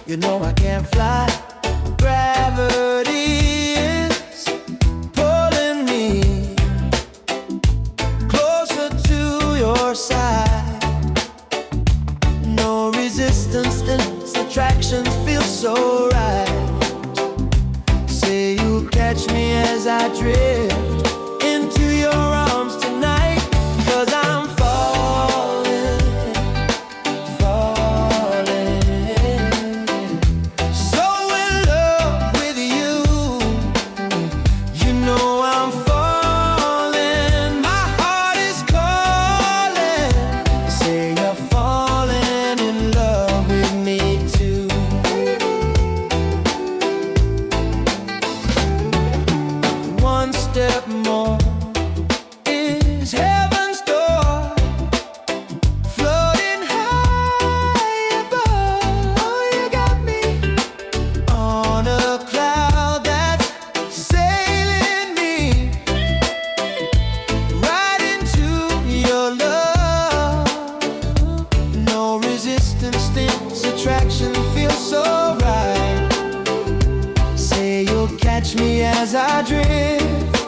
You know I can't fly. Gravity is pulling me closer to your side. No resistance, its attractions feel so right. Say you'll catch me as I drift into your arms tonight, 'cause I'm falling, so in love with you. You know I'm falling, my heart is calling. Say you're falling in love with me too. One step more is heaven's door, floating high above. Oh, you got me on a cloud that's sailing me right into your love. No resistance, this attraction feels so right. Say you'll catch me as I drift